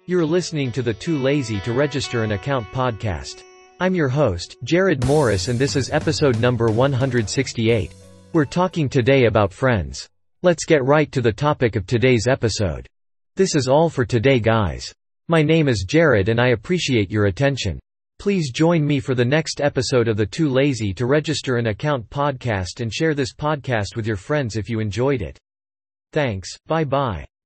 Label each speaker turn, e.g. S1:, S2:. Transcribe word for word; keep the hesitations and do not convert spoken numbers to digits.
S1: You're listening to the Too Lazy to Register an Account podcast. I'm your host, Jared Morris, and this is episode number one hundred sixty-eight. We're talking today about friends. Let's get right to the topic of today's episode. This is all for today, guys. My name is Jared and I appreciate your attention. Please join me for the next episode of the Too Lazy to Register an Account podcast and share this podcast with your friends if you enjoyed it. Thanks, bye bye.